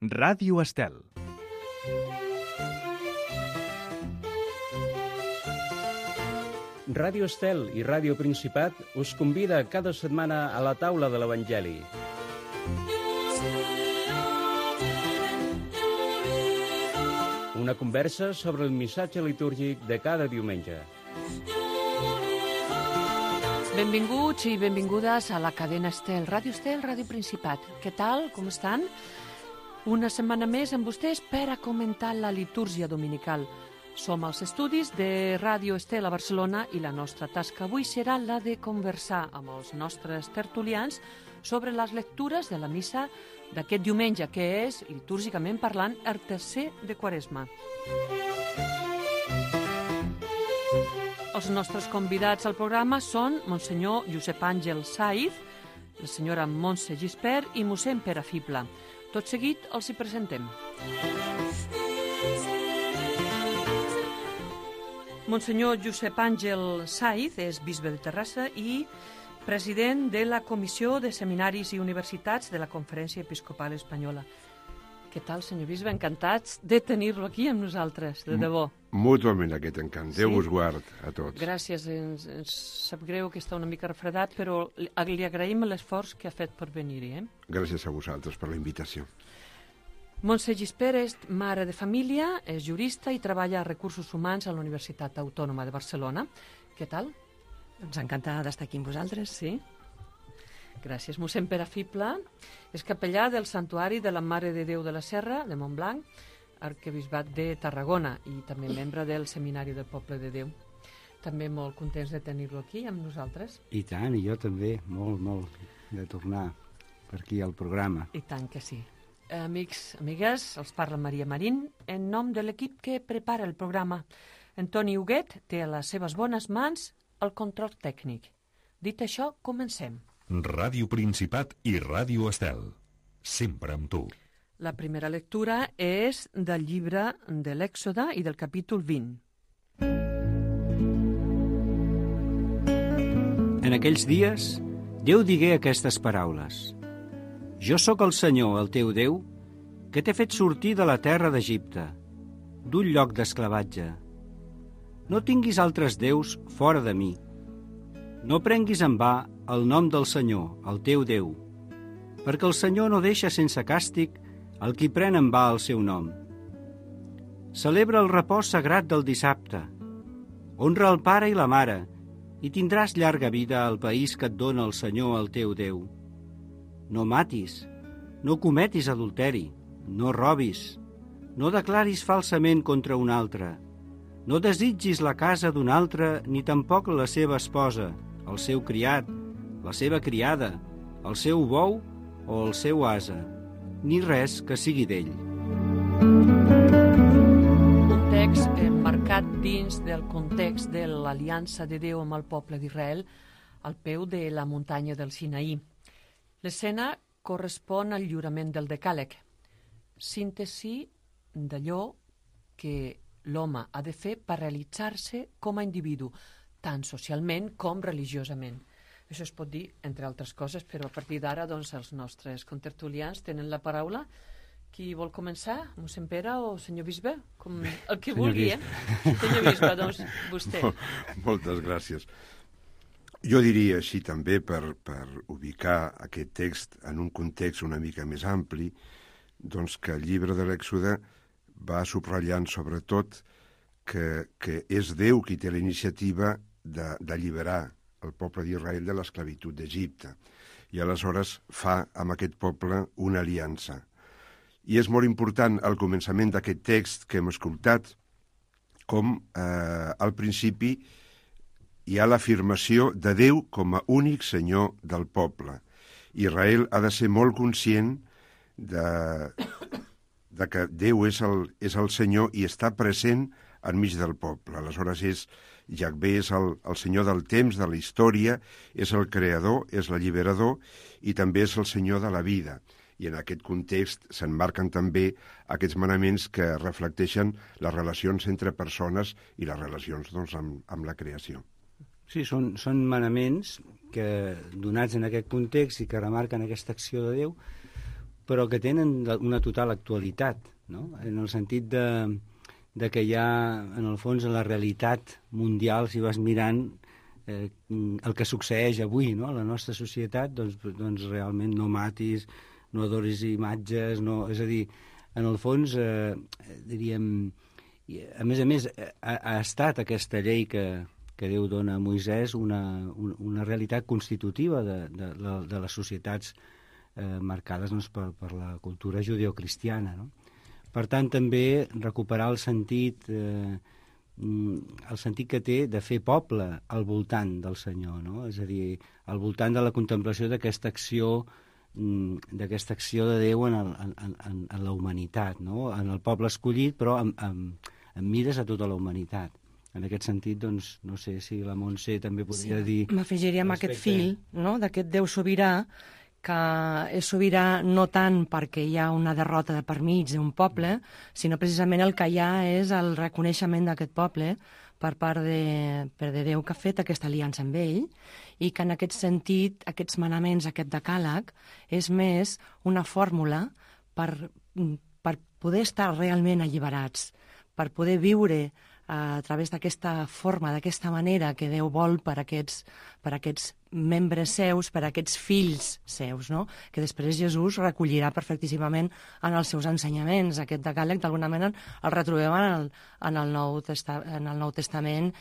Ràdio Estel. Ràdio Estel i Ràdio Principat us convida cada setmana a la taula de l'Evangeli. Una conversa sobre el missatge litúrgic de cada diumenge. Benvinguts i benvingudes a la cadena Estel, Ràdio Principat. Què tal? Com estan? Una setmana més amb vostès per a comentar la litúrgia dominical. Som als estudis de Ràdio Estel a Barcelona i la nostra tasca avui serà la de conversar amb els nostres tertulians sobre les lectures de la missa d'aquest diumenge, que és, litúrgicament parlant, el tercer de Quaresma. Els nostres convidats al programa són Monsenyor Josep Àngel Saiz, la senyora Montse Gispert i mossèn Pere Fibla. Tot seguit els hi presentem. Monsenyor Josep Àngel Saiz és bisbe de Terrassa i president de la Comissió de Seminaris i Universitats de la Conferència Episcopal Espanyola. Què tal, senyor bisbe? Encantats de tenir-lo aquí amb nosaltres, de debò. Mútuament aquest encant. Déu us guard a tots. Gràcies. Ens sap greu que està una mica refredat, però li agraïm l'esforç que ha fet per venir-hi. Gràcies a vosaltres per la invitació. Montse Gispert és mare de família, és jurista i treballa a Recursos Humans a la Universitat Autònoma de Barcelona. Què tal? Doncs encantada d'estar aquí amb vosaltres. Sí. Gràcies. Mossèn Pere Fibla és capellà del Santuari de la Mare de Déu de la Serra, de Montblanc, arquebisbat de Tarragona, i també membre del Seminari del Poble de Déu. També molt contents de tenir-lo aquí amb nosaltres. I tant, i jo també, molt de tornar per aquí al programa. I tant que sí. Amics, amigues, els parla Maria Marín, en nom de l'equip que prepara el programa. Antoni Huguet té a les seves bones mans el control tècnic. Dit això, comencem. Ràdio Principat i Ràdio Estel. Sempre amb tu. La primera lectura és del llibre de l'Èxode i del capítol 20. En aquells dies, Déu digué aquestes paraules. Jo sóc el Senyor, el teu Déu, que t'he fet sortir de la terra d'Egipte, d'un lloc d'esclavatge. No tinguis altres déus fora de mi. No prenguis en va el nom del Senyor, el teu Déu, perquè el Senyor no deixa sense càstig el qui pren en va el seu nom. Celebra el repòs sagrat del dissabte. Honra el pare i la mare, i tindràs llarga vida al país que et dona el Senyor, el teu Déu. No matis, no cometis adulteri, no robis, no declaris falsament contra un altre, no desitgis la casa d'un altre ni tampoc la seva esposa, el seu criat, la seva criada, el seu bou o el seu ase, ni res que sigui d'ell. Un text marcat dins del context de l'aliança de Déu amb el poble d'Israel al peu de la muntanya del Sinaí. L'escena correspon al lliurament del Decàleg, síntesi d'allò que l'home ha de fer per realitzar-se com a individu, tant socialment com religiosament. Això es pot dir, entre altres coses, però a partir d'ara doncs, els nostres contertulians tenen la paraula. Qui vol començar? Mossèn Pere o senyor bisbe? Com el que vulgui, Senyor bisbe, doncs vostè. Moltes gràcies. Jo diria així també, per ubicar aquest text en un context una mica més ampli, doncs que el llibre de l'Èxode va subratllant sobretot que és Déu qui té la iniciativa d'alliberar el poble d'Israel de l'esclavitud d'Egipte. I aleshores fa amb aquest poble una aliança. I és molt important al començament d'aquest text que hem escoltat com al principi hi ha l'afirmació de Déu com a únic senyor del poble. Israel ha de ser molt conscient de que Déu és el Senyor i està present enmig del poble. Aleshores Jahvé és el Senyor del temps, de la història, és el creador, és l'alliberador i també és el Senyor de la vida. I en aquest context s'emmarquen també aquests manaments que reflecteixen les relacions entre persones i les relacions doncs, amb la creació. Sí, són manaments que, donats en aquest context i que remarquen aquesta acció de Déu, però que tenen una total actualitat, no? En el sentit de que hi ha, en el fons, en la realitat mundial, si vas mirant el que succeeix avui, no? A la nostra societat, doncs realment no matis, no adoris imatges, no... És a dir, en el fons, diríem... A més, ha estat aquesta llei que Déu dona a Moisès una realitat constitutiva de les societats marcades per la cultura judeocristiana, no? Per tant, també recuperar el sentit que té de fer poble al voltant del Senyor, no? És a dir, al voltant de la contemplació d'aquesta acció de Déu en la humanitat, no? En el poble escollit, però amb mires a tota la humanitat. En aquest sentit, doncs, no sé si la Montse també podria dir... M'afegiria amb aquest fil, no?, d'aquest Déu sobirà, que és sobirà no tant perquè hi ha una derrota de per mig d'un poble, sinó precisament el que hi ha és el reconeixement d'aquest poble per part de Déu, que ha fet aquesta aliança amb ell, i que en aquest sentit, aquests manaments, aquest decàleg, és més una fórmula per poder estar realment alliberats, per poder viure a través d'aquesta forma, d'aquesta manera que Déu vol per aquests membres seus, per aquests fills seus, no? Que després Jesús recollirà perfectíssimament en els seus ensenyaments. Aquest decàleg, d'alguna manera, el retrobem en el Nou Testament,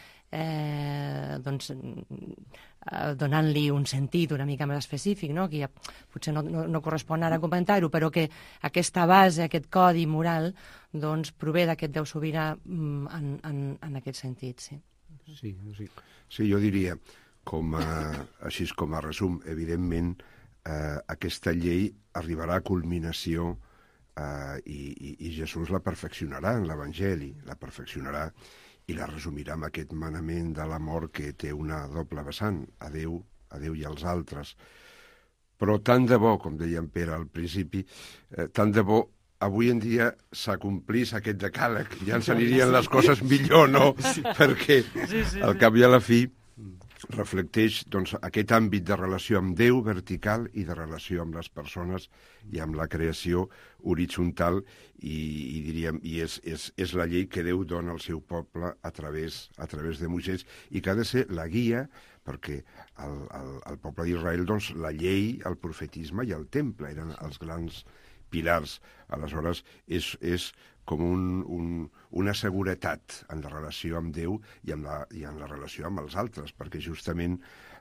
doncs, donant-li un sentit una mica més específic, no? Que ja potser no correspon ara a comentar-ho, però que aquesta base, aquest codi moral, doncs prové d'aquest Déu sobirà en aquest sentit, sí. Sí, jo diria, així com a resum, evidentment, aquesta llei arribarà a culminació i Jesús la perfeccionarà en l'Evangeli, la perfeccionarà i la resumirà amb aquest manament de l'amor que té una doble vessant, a Déu i als altres. Però tant de bo, com deia en Pere al principi, tant de bo avui en dia s'acomplís aquest decàleg, ja ens anirien les coses millor, no? Perquè al cap i a la fi reflecteix doncs, aquest àmbit de relació amb Déu vertical i de relació amb les persones i amb la creació horitzontal i diríem, i és la llei que Déu dona al seu poble a través de Moisès i que ha de ser la guia perquè el poble d'Israel, doncs, la llei, el profetisme i el temple eren els grans pilars. Aleshores, és com una seguretat en la relació amb Déu i en la relació amb els altres, perquè justament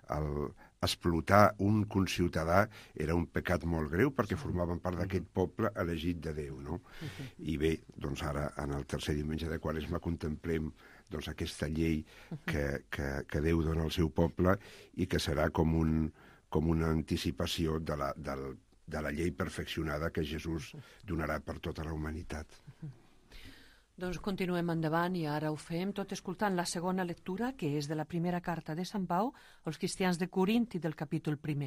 explotar un conciutadà era un pecat molt greu perquè formaven part d'aquest poble elegit de Déu, no? I bé, doncs ara, en el tercer diumenge de Quaresma, contemplem doncs, aquesta llei que Déu dona al seu poble i que serà com una anticipació de la llei perfeccionada que Jesús donarà per tota la humanitat. Doncs continuem endavant i ara ho fem tot escoltant la segona lectura, que és de la primera carta de Sant Pau als cristians de Corint i del capítol 1.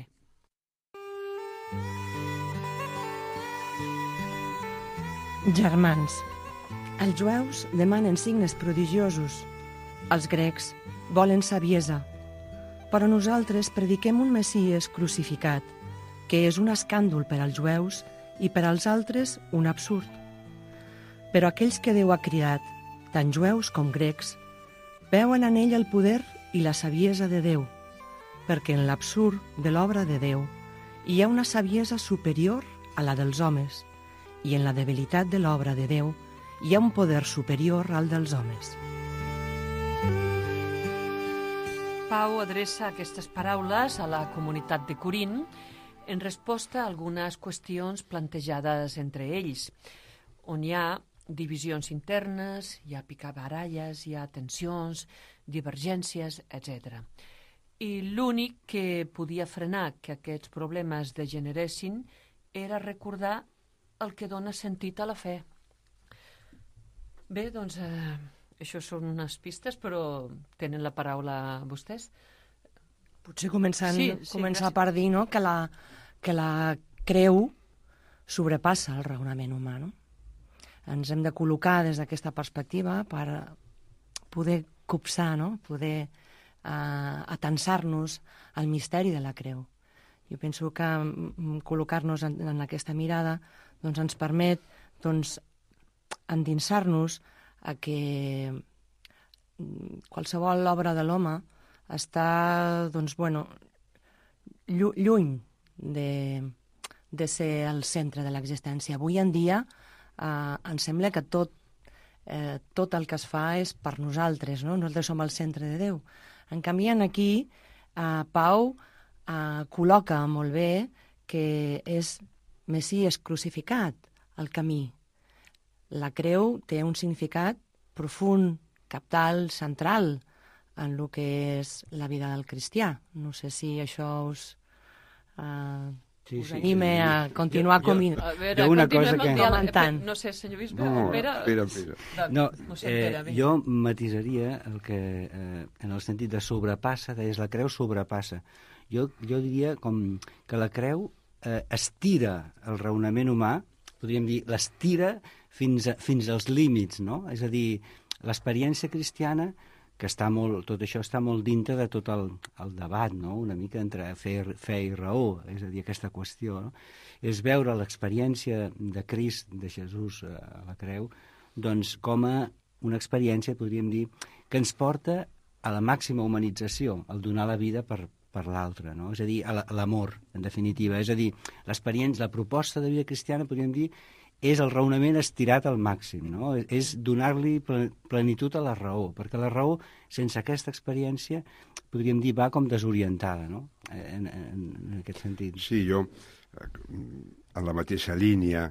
Germans, els jueus demanen signes prodigiosos, els grecs volen saviesa, però nosaltres prediquem un Messies crucificat, que és un escàndol per als jueus i per als altres un absurd. Però aquells que Déu ha cridat, tant jueus com grecs, veuen en ell el poder i la saviesa de Déu, perquè en l'absurd de l'obra de Déu hi ha una saviesa superior a la dels homes, i en la debilitat de l'obra de Déu hi ha un poder superior al dels homes. Pau adreça aquestes paraules a la comunitat de Corint en resposta a algunes qüestions plantejades entre ells, on hi ha divisions internes, hi ha picabaralles, hi ha tensions, divergències, etc. I l'únic que podia frenar que aquests problemes degeneressin era recordar el que dona sentit a la fe. Bé, doncs, això són unes pistes, però tenen la paraula vostès. Potser començar per dir, no?, que la creu sobrepassa el raonament humà, no? Ens hem de col·locar des d'aquesta perspectiva per poder copsar, no?, poder atensar-nos al misteri de la creu. Jo penso que col·locar-nos en aquesta mirada doncs, ens permet doncs, endinsar-nos a que qualsevol obra de l'home està doncs, bueno, lluny de ser el centre de l'existència. Avui en dia em sembla que tot el que es fa és per nosaltres, no? Nosaltres som el centre de Déu. En canvi, aquí, Pau col·loca molt bé que és Messies crucificat el camí. La creu té un significat profund, cabdal, central en el que és la vida del cristià. No sé si això us anime a continuar jo una cosa que... comentant. No sé, senyor Bisbe, Espera. No, jo matisaria el que, en el sentit de sobrepassa, deies la creu sobrepassa. Jo diria com que la creu estira el raonament humà, podríem dir, l'estira fins als límits, no? És a dir, l'experiència cristiana, que tot això està molt dintre de tot el debat, no? Una mica entre fe i raó, és a dir, aquesta qüestió, no? És veure l'experiència de Crist, de Jesús a la creu, doncs com a una experiència, podríem dir, que ens porta a la màxima humanització, el donar la vida per l'altre, no? És a dir, a l'amor, en definitiva. És a dir, l'experiència, la proposta de vida cristiana, podríem dir, és el raonament estirat al màxim, no? És donar-li plenitud a la raó, perquè la raó, sense aquesta experiència, podríem dir, va com desorientada, no? En aquest sentit. Sí, jo, en la mateixa línia,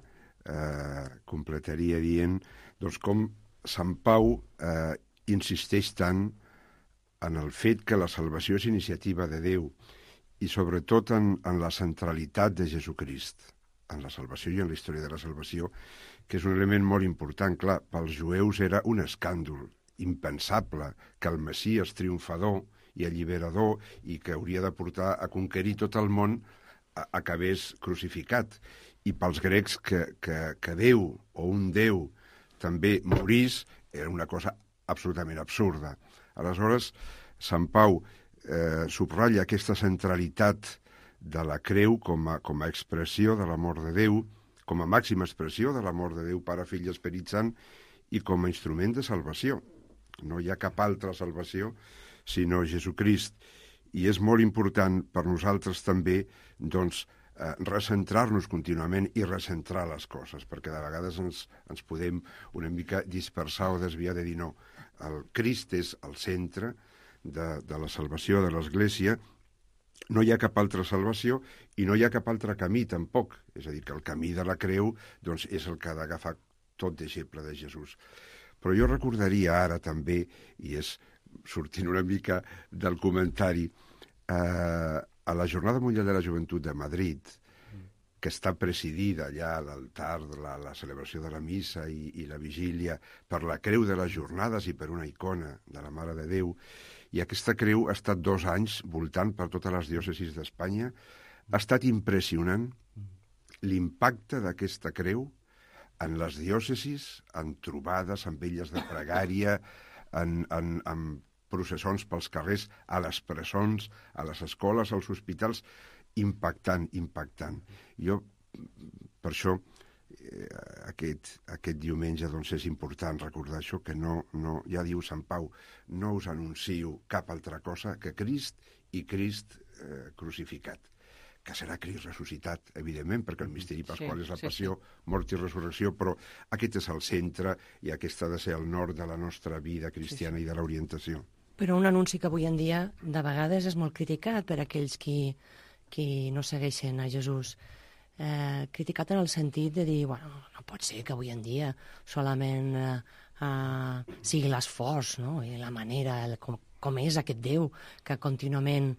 completaria dient doncs, com Sant Pau insisteix tant en el fet que la salvació és iniciativa de Déu i sobretot en la centralitat de Jesucrist en la salvació i en la història de la salvació, que és un element molt important. Clar, pels jueus era un escàndol impensable que el Messies triomfador i alliberador i que hauria de portar a conquerir tot el món acabés crucificat. I pels grecs que Déu o un Déu també morís era una cosa absolutament absurda. Aleshores, Sant Pau subratlla aquesta centralitat de la creu com a expressió de l'amor de Déu, com a màxima expressió de l'amor de Déu, Pare, Fill i Esperit Sant, i com a instrument de salvació. No hi ha cap altra salvació sinó Jesucrist. I és molt important per nosaltres també doncs, recentrar-nos contínuament i recentrar les coses, perquè de vegades ens podem una mica dispersar o desviar de dir no. El Crist és el centre de la salvació de l'Església, no hi ha cap altra salvació i no hi ha cap altre camí tampoc. És a dir, que el camí de la creu doncs, és el que ha d'agafar tot deixeble de Jesús. Però jo recordaria ara també, i és sortint una mica del comentari, a la Jornada Mundial de la Joventut de Madrid, que està presidida allà a l'altar de la celebració de la missa i la vigília per la creu de les jornades i per una icona de la Mare de Déu, i aquesta creu ha estat 2 anys voltant per totes les diòcesis d'Espanya. Ha estat impressionant l'impacte d'aquesta creu en les diòcesis, en trobades, en vetlles de pregària, en processons pels carrers, a les presons, a les escoles, als hospitals, impactant. Jo, per això, aquest diumenge doncs, és important recordar això, que no, ja diu Sant Pau, no us anuncio cap altra cosa que Crist i Crist crucificat, que serà Crist ressuscitat, evidentment, perquè el misteri pasqual és la passió, mort i resurrecció, però aquest és el centre i aquest ha de ser el nord de la nostra vida cristiana i de l'orientació. Però un anunci que avui en dia de vegades és molt criticat per aquells qui no segueixen a Jesús. Criticat en el sentit de dir, bueno, no pot ser que avui en dia solament sigui l'esforç, no? I la manera, com és aquest Déu que contínuament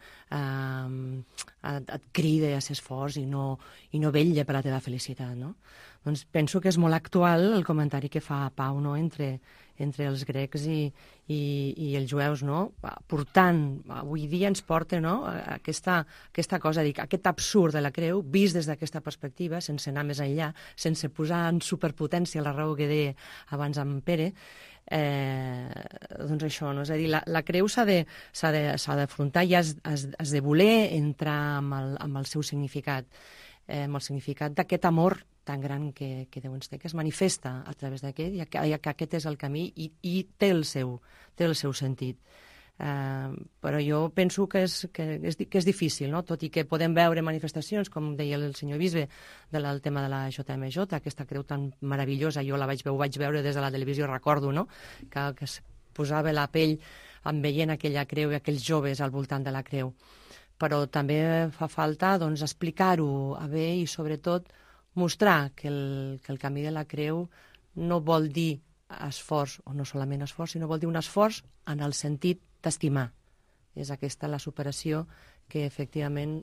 et crida a ser esforç i no vetlla per la teva felicitat, no? Doncs penso que és molt actual el comentari que fa Pau, no?, entre els grecs i els jueus, no? Portant, avui dia ens porta, no?, aquesta cosa, dic, aquest absurd de la creu, vist des d'aquesta perspectiva, sense anar més enllà, sense posar en superpotència la raó que deia abans en Pere, doncs això, no? És a dir, la creu s'ha d'afrontar i has de voler entrar amb el seu significat, amb el significat d'aquest amor tan gran que Déu ens té, que es manifesta a través d'aquest, i que aquest és el camí i té el seu sentit. Però jo penso que és difícil, no? Tot i que podem veure manifestacions, com deia el senyor bisbe, del tema de la JMJ, aquesta creu tan meravellosa. Jo ho vaig veure des de la televisió, recordo, no? Que es posava la pell veient aquella creu i aquells joves al voltant de la creu. Però també fa falta, doncs, explicar-ho bé i, sobretot, mostrar que el camí de la creu no vol dir esforç, o no solament esforç, sinó vol dir un esforç en el sentit d'estimar. És aquesta la superació que, efectivament,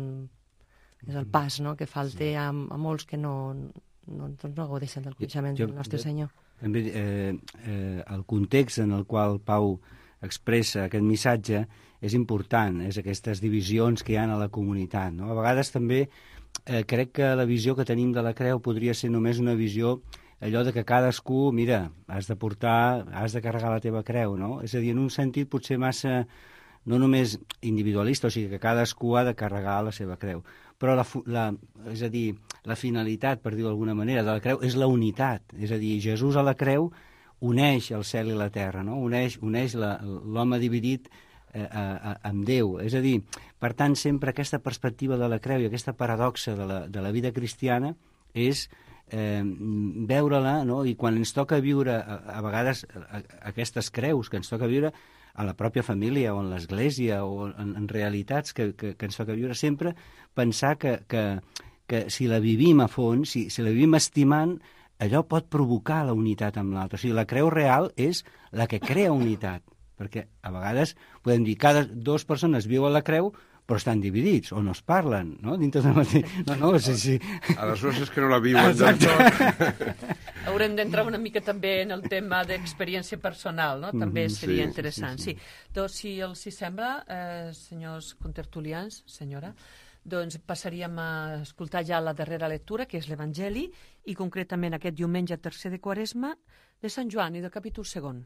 és el pas, no?, que falta a molts que no gaudeixen del coneixement del nostre Senyor. També el context en el qual Pau expressa aquest missatge és important, és aquestes divisions que hi ha a la comunitat, no? A vegades també crec que la visió que tenim de la creu podria ser només una visió allò de que cadascú, mira, has de carregar la teva creu, no? És a dir, en un sentit potser massa, no només individualista, o sigui que cadascú ha de carregar la seva creu, però és a dir, la finalitat, per dir-ho d'alguna manera, de la creu és la unitat, és a dir, Jesús a la creu uneix el cel i la terra, no? Uneix l'home dividit amb Déu. És a dir, per tant, sempre aquesta perspectiva de la creu i aquesta paradoxa de la vida cristiana és veure-la, no? I quan ens toca viure a vegades aquestes creus que ens toca viure a la pròpia família o en l'església o en realitats que ens toca viure, sempre pensar que si la vivim a fons, si la vivim estimant, allò pot provocar la unitat amb l'altre. O sigui, la creu real és la que crea unitat, perquè a vegades podem dir que dues persones viuen la creu però estan dividits, o no es parlen, no? Dintre del mateix... No, sí. Aleshores és que no la viuen del tot. Haurem d'entrar una mica també en el tema d'experiència personal, no? També seria interessant. Sí. Doncs, si els sembla, senyors contertulians, senyora, doncs passaríem a escoltar ja la darrera lectura, que és l'Evangeli, i concretament aquest diumenge 3 de Quaresma, de Sant Joan i del capítol 2.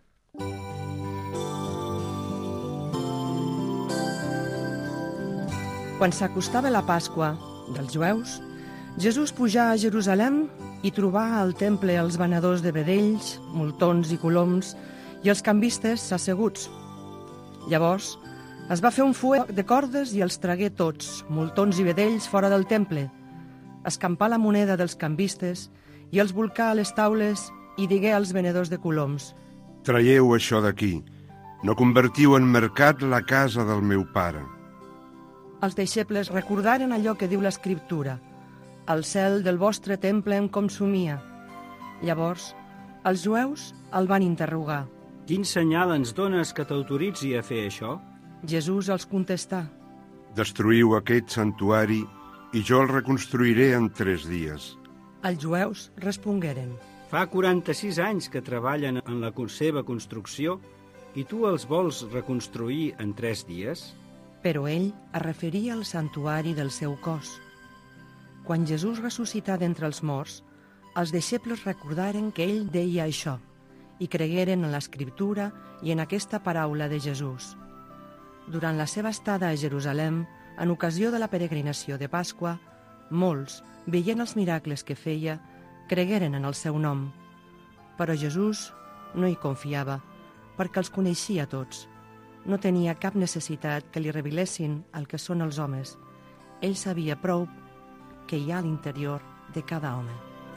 Quan s'acostava la Pasqua dels jueus, Jesús pujà a Jerusalem i trobà al temple els venedors de vedells, moltons i coloms i els canvistes asseguts. Llavors es va fer un fuet de cordes i els tragué tots, moltons i vedells, fora del temple. Escampà la moneda dels canvistes i els volcà a les taules i digué als venedors de coloms: Traieu això d'aquí, no convertiu en mercat la casa del meu pare. Els deixebles recordaren allò que diu l'Escriptura: el cel del vostre temple em consumia. Llavors, els jueus el van interrogar. Quin senyal ens dones que t'autoritzi a fer això? Jesús els contestà: Destruïu aquest santuari i jo el reconstruiré en 3 dies. Els jueus respongueren: Fa 46 anys que treballen en la seva construcció i tu els vols reconstruir en 3 dies? Però ell es referia al santuari del seu cos. Quan Jesús ressuscità d'entre els morts, els deixebles recordaren que ell deia això i cregueren en l'Escriptura i en aquesta paraula de Jesús. Durant la seva estada a Jerusalem, en ocasió de la peregrinació de Pasqua, molts, veient els miracles que feia, cregueren en el seu nom. Però Jesús no hi confiava, perquè els coneixia tots. No tenia cap necessitat que li revelessin el que són els homes. Ell sabia prou que hi ha a l'interior de cada home.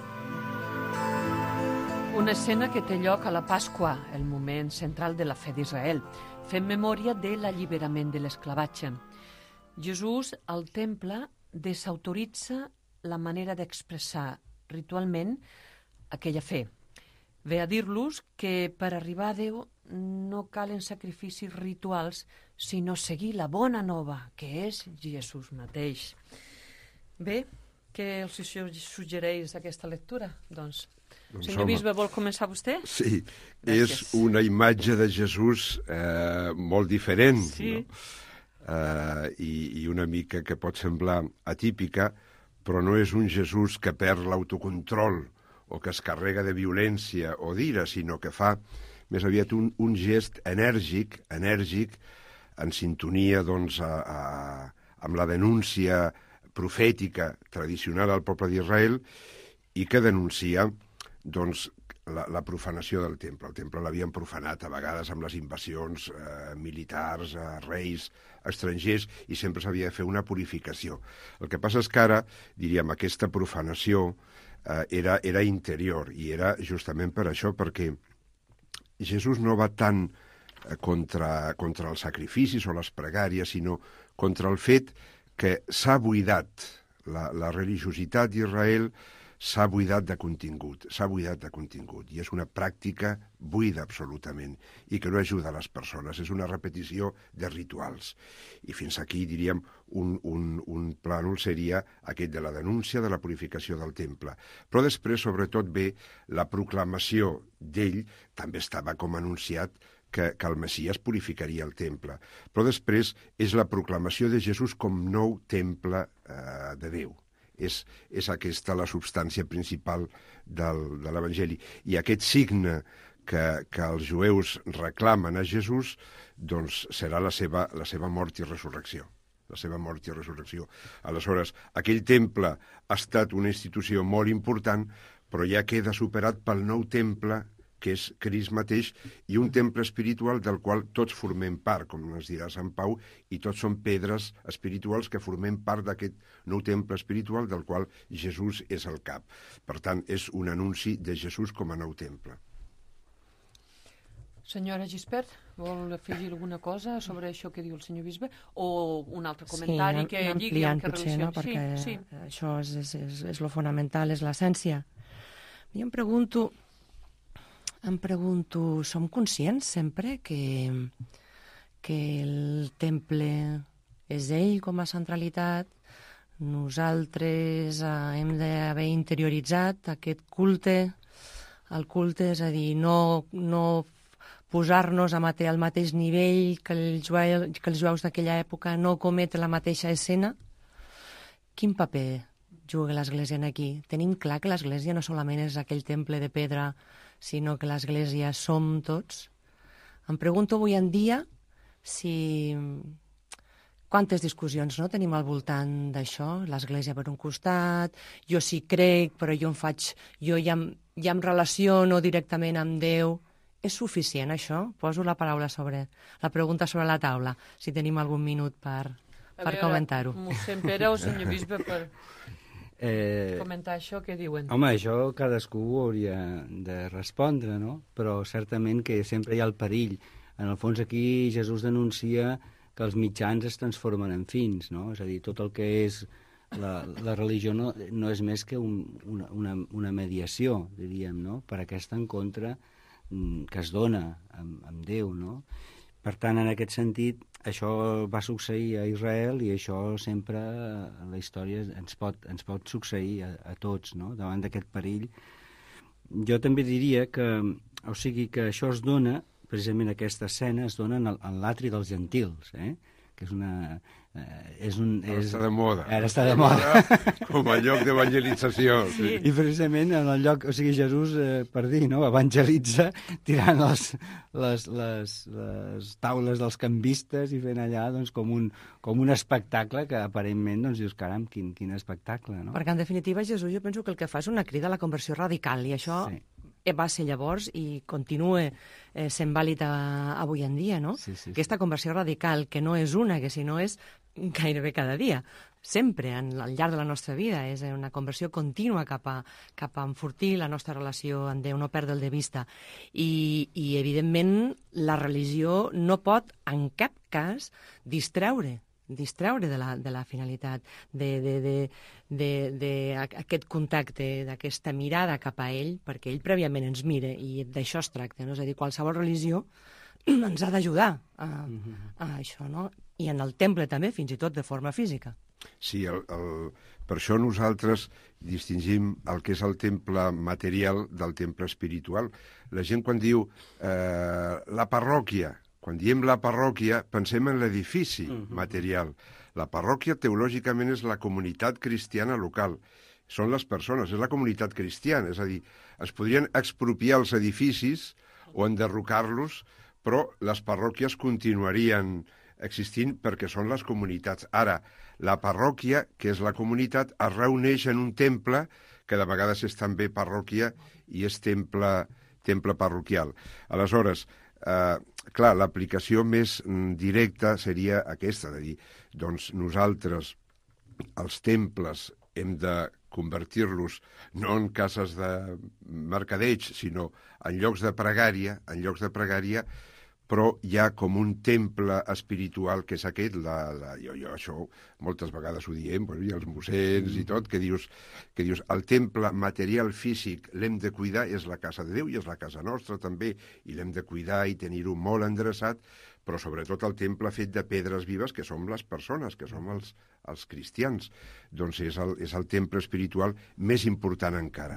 Una escena que té lloc a la Pasqua, el moment central de la fe d'Israel, fent memòria de l'alliberament de l'esclavatge. Jesús, al temple, desautoritza la manera d'expressar ritualment aquella fe. Ve a dir-los que per arribar a Déu no calen sacrificis rituals, sinó seguir la bona nova, que és Jesús mateix. Bé, què els suggereix aquesta lectura? Doncs, senyor bisbe, vol començar vostè? Sí, Gràcies. És una imatge de Jesús molt diferent, sí. No? I una mica que pot semblar atípica, però no és un Jesús que perd l'autocontrol o que es carrega de violència o d'ira, sinó que fa més aviat un gest enèrgic, en sintonia doncs, amb la denúncia profètica tradicional al poble d'Israel i que denuncia doncs, la profanació del temple. El temple l'havien profanat a vegades amb les invasions militars, reis estrangers, i sempre s'havia de fer una purificació. El que passa és que ara, diríem, aquesta profanació era interior, i era justament per això, perquè Jesús no va tant contra els sacrificis o les pregàries, sinó contra el fet que s'ha buidat la religiositat d'Israel, s'ha buidat de contingut, i és una pràctica buida absolutament, i que no ajuda a les persones, és una repetició de rituals. I fins aquí, diríem, un plànol seria aquest de la denúncia de la purificació del temple. Però després, sobretot, ve la proclamació d'ell, també estava com anunciat, que el Messies purificaria el temple. Però després és la proclamació de Jesús com nou temple de Déu. És aquesta la substància principal de l'Evangeli. I aquest signe que els jueus reclamen a Jesús, doncs serà la seva mort i resurrecció. La seva mort i resurrecció. Aleshores, aquell temple ha estat una institució molt important, però ja queda superat pel nou temple, que és Crist mateix, i un temple espiritual del qual tots formem part, com ens dirà Sant Pau, i tots són pedres espirituals que formem part d'aquest nou temple espiritual del qual Jesús és el cap. Per tant, és un anunci de Jesús com a nou temple. Senyora Gispert, vol afegir alguna cosa sobre això que diu el senyor bisbe? O un altre comentari que lligui amb que potser, no? Perquè sí. Això és lo fonamental, és l'essència. Jo em pregunto, som conscients sempre que el temple és ell com a centralitat? Nosaltres hem d'haver interioritzat aquest culte, el culte, és a dir, no posar-nos al mateix nivell que els jueus d'aquella època, no cometre la mateixa escena. Quin paper juga l'Església aquí? Tenim clar que l'Església no solament és aquell temple de pedra, sinó que l'Església som tots. Em pregunto avui en dia quantes discussions no tenim al voltant d'això, l'Església per un costat, jo sí crec, però jo ja em relaciono directament amb Déu. És suficient això? Poso la pregunta sobre la taula, si tenim algun minut per comentar-ho. Mossèn Pere o senyor bisbe per comentar això, què diuen? Home, això cadascú ho hauria de respondre, no? Però certament que sempre hi ha el perill. En el fons aquí Jesús denuncia que els mitjans es transformen en fins, no? És a dir, tot el que és la religió no és més que una mediació, diríem, no? Per aquesta encontre que es dona amb Déu, no? Per tant, en aquest sentit, això va succeir a Israel i això sempre en la història ens pot succeir a tots, no? Davant d'aquest perill. Jo també diria que això es dona, precisament aquesta escena es dona en l'atri dels gentils, que Ara està de moda. Ara està de moda. Com a lloc d'evangelització. Sí. I precisament en el lloc, o sigui, Jesús, per dir, no?, evangelitza tirant les taules dels cambistes i fent allà doncs, com un espectacle que aparentment doncs, dius, caram, quin espectacle, no? Perquè en definitiva Jesús jo penso que el que fa és una crida a la conversió radical i això va ser llavors i continua sent vàlid avui en dia, no? Sí. Aquesta conversió radical, que no és una, que sinó és gairebé cada dia, sempre, al llarg de la nostra vida, és una conversió contínua cap a enfortir la nostra relació amb Déu, no perdre'l de vista. I evidentment, la religió no pot, en cap cas, distreure de la finalitat, d'aquest contacte, d'aquesta mirada cap a ell, perquè ell prèviament ens mira, i d'això es tracta, no? És a dir, qualsevol religió ens ha d'ajudar a això, no? I en el temple també, fins i tot de forma física. Sí, per això nosaltres distingim el que és el temple material del temple espiritual. La gent quan diu la parròquia, quan diem la parròquia, pensem en l'edifici material. La parròquia, teològicament, és la comunitat cristiana local. Són les persones, és la comunitat cristiana. És a dir, es podrien expropiar els edificis o enderrocar-los, però les parròquies continuarien existint perquè són les comunitats. Ara, la parròquia, que és la comunitat, es reuneix en un temple, que de vegades és també parròquia i és temple parroquial. Aleshores, clar, l'aplicació més directa seria aquesta, de dir, doncs nosaltres, els temples, hem de convertir-los no en cases de mercadeig, sinó en llocs de pregària, però hi ha com un temple espiritual que és aquest, jo això moltes vegades ho diem, i els mossens i tot, que dius el temple material físic l'hem de cuidar, és la casa de Déu i és la casa nostra també, i l'hem de cuidar i tenir-ho molt endreçat, però sobretot el temple fet de pedres vives, que som les persones, que som els cristians. Doncs és el temple espiritual més important encara,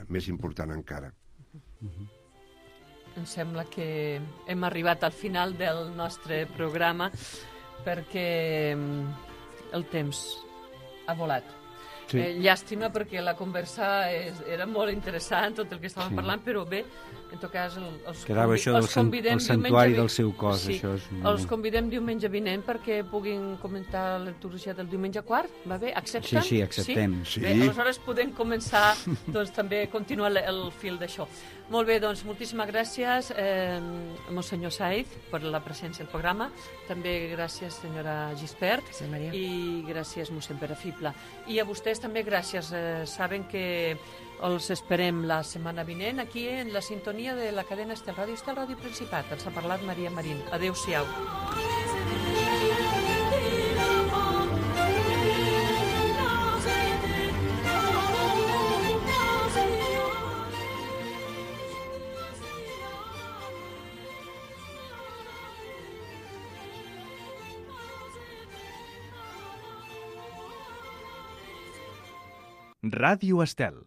Em sembla que hem arribat al final del nostre programa perquè el temps ha volat. Sí. Llàstima perquè la conversa era molt interessant, tot el que estàvem parlant, però bé, en tot cas quedava això del santuari del seu cos. Sí, això és els convidem diumenge vinent perquè puguin comentar la liturgia del diumenge quart, va bé? Accepten? Sí, acceptem. Sí? Bé, aleshores podem començar doncs, també continuar el fil d'això. Molt bé, doncs moltíssimes gràcies Monsenyor Saiz per la presència al programa, també gràcies senyora Gispert, Sí, Maria. i gràcies mossèn Pere Fibla. I a vostès també gràcies, saben que els esperem la setmana vinent aquí en la sintonia de la cadena Estel Ràdio Principat. Els ha parlat Maria Marín. Adéu-siau. Ràdio Estel.